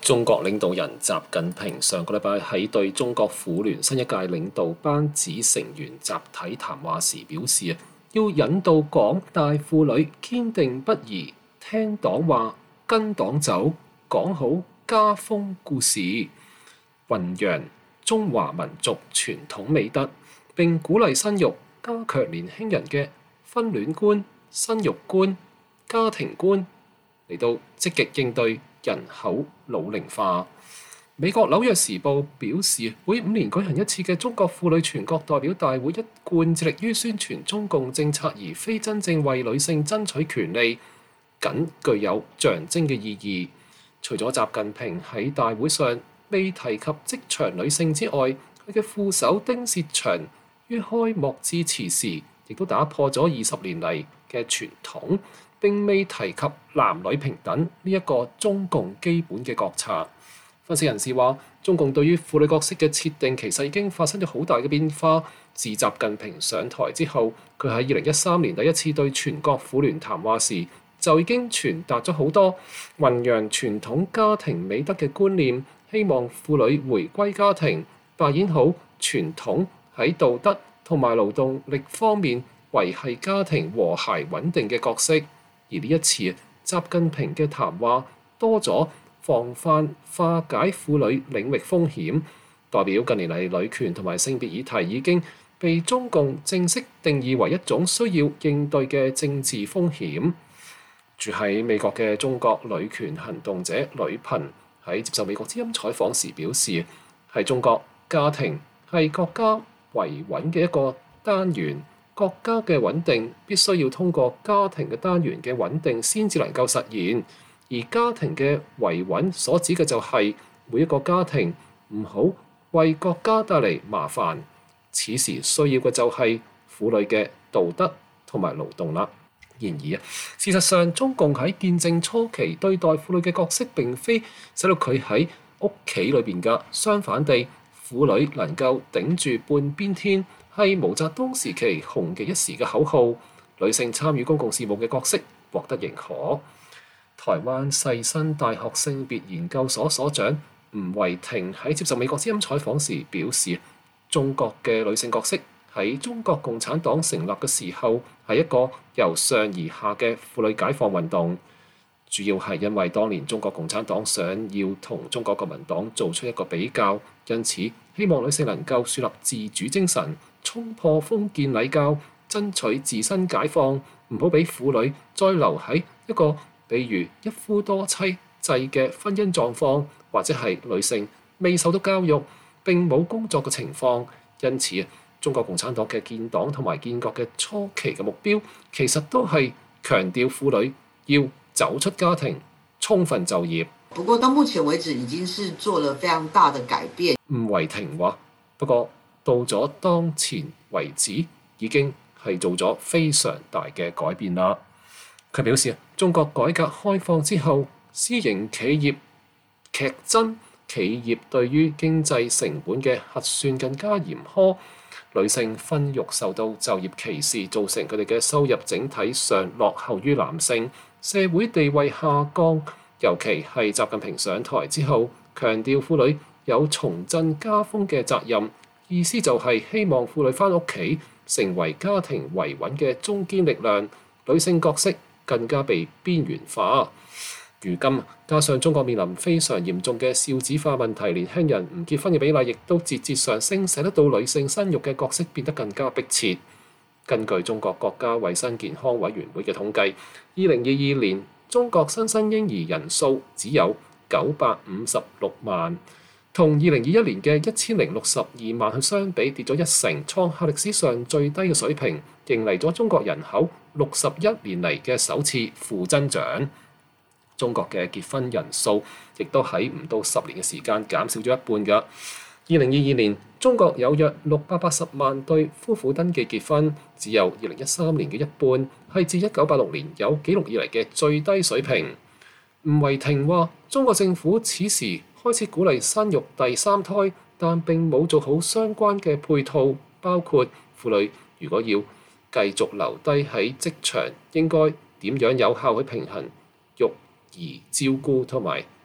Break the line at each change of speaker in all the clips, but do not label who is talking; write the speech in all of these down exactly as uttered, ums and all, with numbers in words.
中國領導人習近平上個禮拜喺對中國婦聯新一屆領導班子成員集體談話時表示啊，要引導廣大婦女堅定不移聽黨話、跟黨走，講好家風故事，弘揚中華民族傳統美德，並鼓勵生育，加強年輕人嘅婚戀觀、生育觀、家庭觀，嚟到積極應對人口老齡化。美國紐約時報表示，每五年舉行一次嘅中國婦女全國代表大會一貫致力於宣傳中共政策，而非真正為女性爭取權利，僅具有象徵嘅意義。除咗習近平喺大會上未提及職場女性之外，佢嘅副手丁薛祥於開幕致辭時，亦都打破咗二十年嚟嘅傳統，並未提及男女平等呢一個中共基本嘅國策。分析人士話，中共對於婦女角色嘅設定其實已經發生咗好大嘅變化。自習近平上台之後，佢喺二零一三年第一次對全國婦聯談話時，就已經傳達咗好多弘揚傳統家庭美德嘅觀念，希望婦女回歸家庭，扮演好傳統喺道德同埋勞動力方面維繫家庭和諧穩定嘅角色。而呢一次習近平嘅談話多咗防範化解婦女領域風險，代表近年嚟女權同埋性別議題已經被中共正式定義為一種需要應對嘅政治風險。住喺美國嘅中國女權行動者呂頻喺接受美國之音採訪時表示，喺中國家庭係國家維穩嘅一個單元，國家嘅穩定必須要通過家庭嘅單元嘅穩定先至能夠實現，而家庭嘅維穩所指嘅就係每一個家庭唔好為國家帶嚟麻煩，此時需要嘅就係婦女嘅道德同埋勞動啦。然而啊，事實上中共喺建政初期對待婦女嘅角色並非使到佢喺屋企裏邊㗎，相反地，婦女能夠頂住半邊天係毛澤東時期紅極一時嘅口號。女性參與公共事務嘅角色獲得認可。台灣世新大學性別研究所所長吳維婷喺接受美國之音採訪時表示，中國嘅女性角色喺中國共產黨成立嘅時候係一個由上而下嘅婦女解放運動，主要係因為當年中國共產黨想要同中國國民黨做出一個比較，因此希望女性能夠樹立自主精神，衝破封建禮教，爭取自身解放，唔好俾婦女再留喺一個比如一夫多妻制嘅婚姻狀況，或者係女性未受到教育並冇工作嘅情況。因此中國共產黨嘅建黨同埋建國嘅初期嘅目標，其實都係強調婦女要走出家庭，充分就業。
不過到目前為止已經是做了非常大的改變。
吳維婷話：不過到咗當前為止，已經係做咗非常大嘅改變啦。佢表示，中國改革開放之後，私營企業劇增，企業對於經濟成本嘅核算更加嚴苛。女性生育受到就業歧視，造成佢哋嘅收入整體上落後於男性，社會地位下降。尤其係習近平上台之後，強調婦女有重振家風嘅責任，意思就係希望婦女返屋企，成為家庭維穩嘅中堅力量，女性角色更加被邊緣化。如今加上中國面臨非常嚴重嘅少子化問題，年輕人唔結婚嘅比例亦都節節上升，使得到女性生育嘅角色變得更加迫切。根據中國國家衛生健康委員會嘅統計，二零二二年中國新生嬰兒人數只有九百五十六萬，同二零二一年嘅一千零六十二萬去相比，跌咗一成，創下歷史上最低嘅水平，迎嚟咗中國人口六十一年嚟嘅首次負增長。中國嘅結婚人數亦都喺唔到十年嘅時間減少咗一半㗎。二零二二年，中國有約六百八十萬對夫婦登記結婚，只有二零一三年嘅一半，係自一九八六年有紀錄以嚟嘅最低水平。吳維婷話：中國政府此時開始鼓勵生育第三胎，但並冇做好相關嘅配套，包括婦女如果要繼續留低喺職場，應該點樣有效去平衡育兒照顧同埋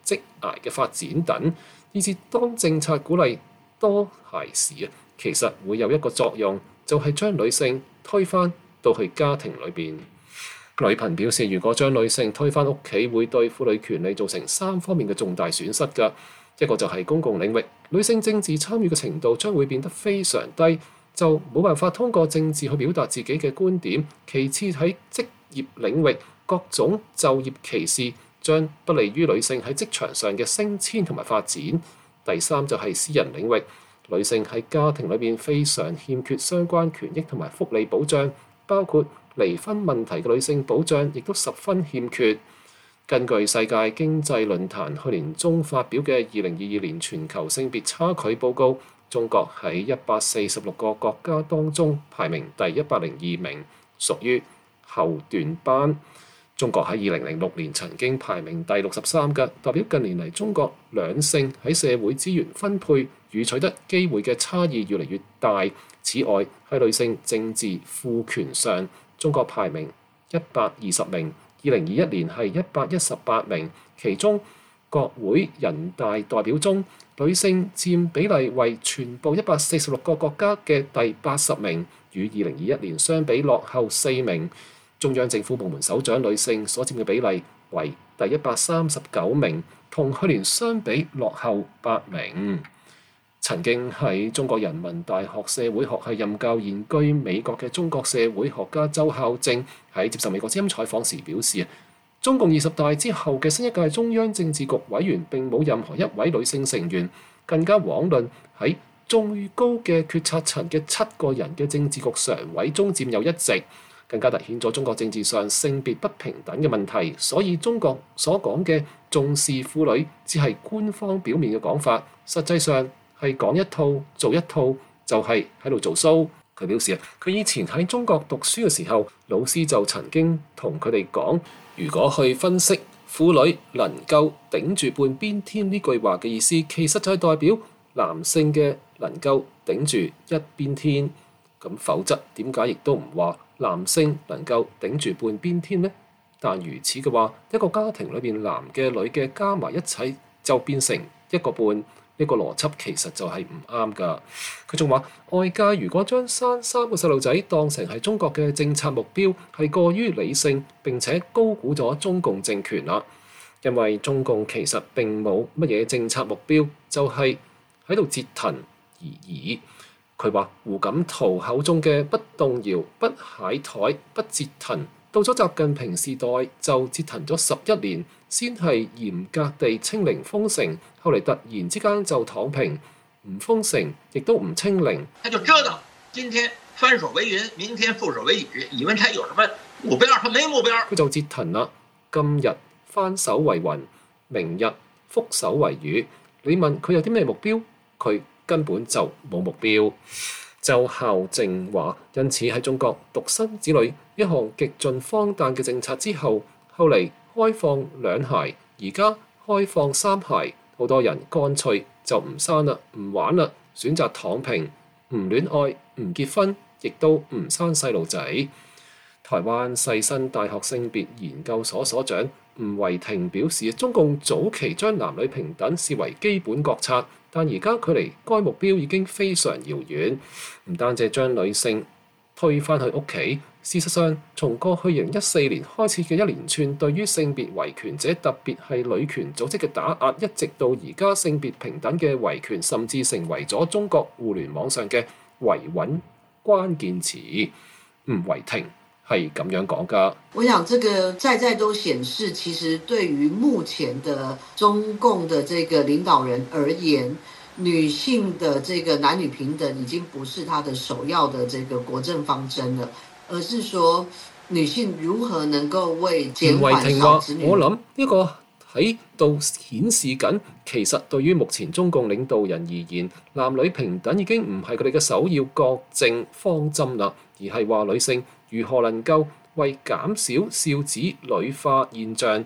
職涯嘅發展等，以至當政策鼓勵多孩時啊，其實會有一個作用，就係將女性推返到去家庭裏邊。呂頻表示，如果將女性推返屋企，會對婦女權利造成三方面嘅重大損失㗎。一個就係公共領域，女性政治參與嘅程度將會變得非常低，就冇辦法通過政治去表達自己嘅觀點。其次喺職業領域，各種就業歧視將不利於女性喺職場上嘅升遷同埋發展。第三就係私人領域，女性喺家庭裏邊非常欠缺相關權益同埋福利保障，包括離婚問題嘅女性保障亦都十分欠缺。根據世界經濟論壇去年中發表嘅二零二二年全球性別差距報告，中國喺一百四十六個國家當中排名第一百零二名，屬於後段班。中國喺二零零六年曾經排名第六十三嘅，代表近年嚟中國兩性喺社會資源分配與取得機會嘅差異越嚟越大。此外，喺女性政治賦權上，中國排名一百二十名，二零二一年係一百一十八名，其中國會人大代表中，女性佔比例為全部一百四十六個國家嘅第八十名，與二零二一年相比落後四名。中央政府部門首長女性所佔嘅比例為第一百三十九名，同去年相比落後八名。曾經喺中國人民大學社會學系任教現居美國嘅中國社會學家周孝正喺接受美國之音採訪時表示，中共二十大之後嘅新一屆中央政治局委員並冇任何一位女性成員，更加遑論喺最高嘅決策層嘅七個人嘅政治局常委中佔有一席，更加凸顯咗中國政治上性別不平等嘅問題。所以中國所講嘅重視婦女只係官方表面嘅講法，實際上係講一套做一套，就係喺度做 show。佢表示啊，佢以前喺中國讀書嘅時候，老師就曾經同佢哋講，如果去分析婦女能夠頂住半邊天呢句話嘅意思，其實就係代表男性嘅能夠頂住一邊天。咁否則點解亦都唔話男性能夠頂住半邊天呢？但如此嘅話，一個家庭裏邊男嘅女嘅加埋一齊就變成一個半。呢個邏輯其實就係唔啱㗎。佢仲話，外界如果將生三個細路仔當成係中國嘅政策目標，係過於理性並且高估咗中共政權啦。因為中共其實並冇乜嘢政策目標，就係喺度折騰而已。佢話胡錦濤口中嘅不動搖、不懈怠、不折騰，到咗習近平時代就折騰咗十一年，先係嚴格地清零封城，後嚟突然之間就躺平，唔封城亦都唔清零。
他就折騰，今天翻手為雲，明天覆手為雨，以為他有什麼目標？他沒目標。
佢就折騰啦，今日翻手為雲，明日覆手為雨。你問佢有啲咩目標？佢根本就冇目標。周孝正話，因此喺中國獨生子女一項極盡荒誕嘅政策之後，後嚟開放兩孩，而家開放三孩，好多人乾脆就唔生啦，唔玩啦，選擇躺平，唔戀愛，唔結婚，亦都唔生細路仔。台灣世新大學性別研究所所長吳維婷表示，中共早期將男女平等視為基本國策，但而家距離該目標已經非常遙遠。唔單止將女性推返去屋企，事實上從過去二零一四年開始嘅一連串對於性別維權者，特別係女權組織嘅打壓，一直到而家性別平等嘅維權，甚至成為咗中國互聯網上嘅維穩關鍵詞。吳維婷係咁樣講㗎。
我想這個再再都顯示，其實對於目前的中共的這個領導人而言，女性的這個男女平等已經不是他的首要的這個國政方針了，而是說女性如何能夠為減緩少子女。
我諗呢個喺度顯示緊，其實對於目前中共領導人而言，男女平等已經唔係佢哋嘅首要國政方針啦，而係話女性如何能夠為減少少子女化現象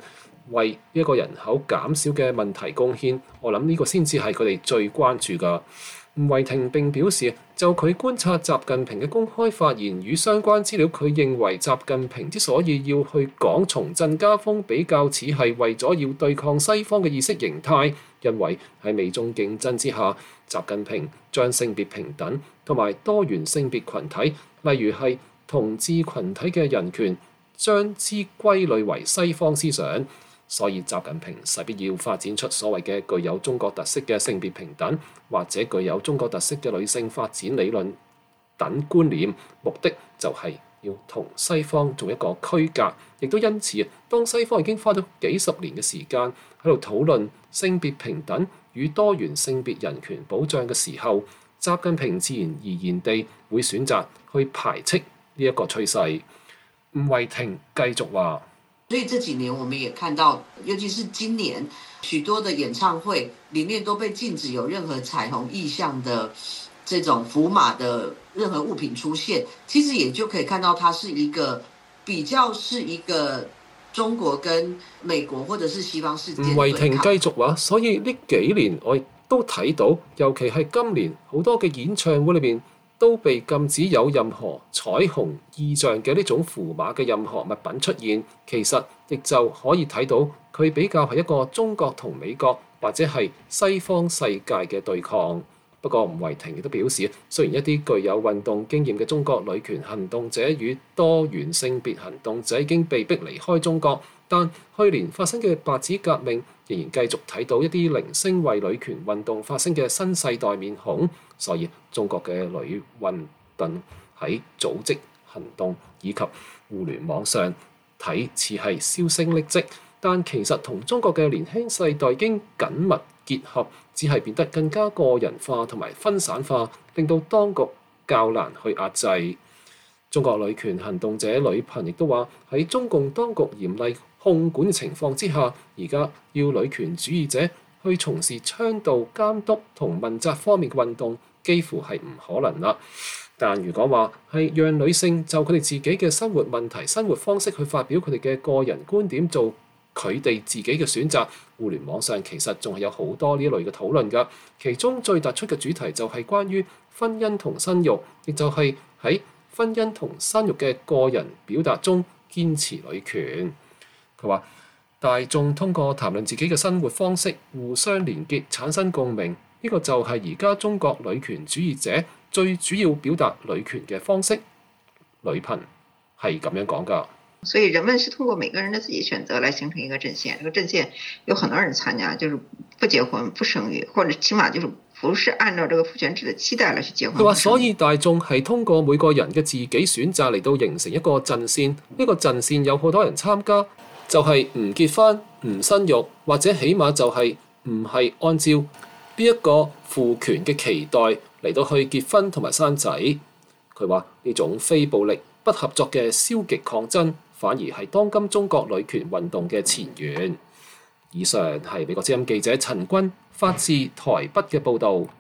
為一個人口減少嘅問題貢獻，我諗呢個先至係佢哋最關注㗎。吳慧婷並表示，就佢觀察習近平嘅公開發言與相關資料，佢認為習近平之所以要去講重振家風，比較似係為咗要對抗西方嘅意識形態，因為喺美中競爭之下，習近平將性別平等同埋多元性別群體，例如係同志群體嘅人權，將之歸類為西方思想。所以習近平勢必要發展出所謂嘅具有中國特色嘅性別平等，或者具有中國特色嘅女性發展理論等觀念，目的就係要同西方做一個區隔。亦都因此，當西方已經花咗幾十年嘅時間喺度討論性別平等與多元性別人權保障嘅時候，習近平自然而然地會選擇去排斥呢一個趨勢。吳慧婷繼續話。
所以這幾年我們也看到，尤其是今年，許多的演唱會裡面都被禁止有任何彩虹意象的這種符碼的任何物品出現。其實也就可以看到，它是一個比較是一個中國跟美國或者是西方世界。吳
慧婷繼續話，所以呢幾年我亦都睇到，尤其係今年好多嘅演唱會裏面，都被禁止有任何彩虹意象嘅呢種符碼嘅任何物品出現，其實亦就可以睇到佢比較係一個中國同美國或者係西方世界嘅對抗。不過吳慧婷亦都表示，雖然一啲具有運動經驗嘅中國女權行動者與多元性別行動者已經被逼離開中國，但去年發生嘅白紙革命仍然繼續睇到一啲零星為女權運動發聲嘅新世代面孔。所以中國嘅女運動喺組織行動以及互聯網上睇似係銷聲匿跡，但其實同中國嘅年輕世代已經緊密結合，只係變得更加個人化同埋分散化，令到當局較難去壓制。中國女權行動者呂頻亦都話，喺中共當局嚴厲控管嘅情況之下，而家要女權主義者去從事倡導監督同問責方面嘅運動，幾乎係唔可能啦。但如果話係讓女性就佢哋自己嘅生活問題、生活方式去發表佢哋嘅個人觀點，做佢哋自己嘅選擇，互聯網上其實仲係有好多呢類嘅討論㗎。其中最突出嘅主題就係關於婚姻同生育，亦就係喺婚姻同生育嘅個人表達中堅持女權。佢話大眾通過談論自己嘅生活方式，互相連結，產生共鳴，呢個就係而家中國女權主義者最主要表達女權嘅方式。呂頻係咁樣講㗎。
所以人們是通過每個人的自己選擇來形成一個陣線，這個陣線有很多人參加，就是不結婚、不生育，或者起碼就是不是按照這個父權制的期待來去結婚。
佢話所以大眾係通過每個人嘅自己選擇嚟到形成一個陣線，呢個陣線有好多人參加，就係唔結婚、唔生育，或者起碼就係唔係按照呢一個父權嘅期待嚟到去結婚同埋生仔。佢話呢種非暴力、不合作嘅消極抗爭，反而係當今中國女權運動嘅前沿。以上係美國之音記者陳君發自台北嘅報導。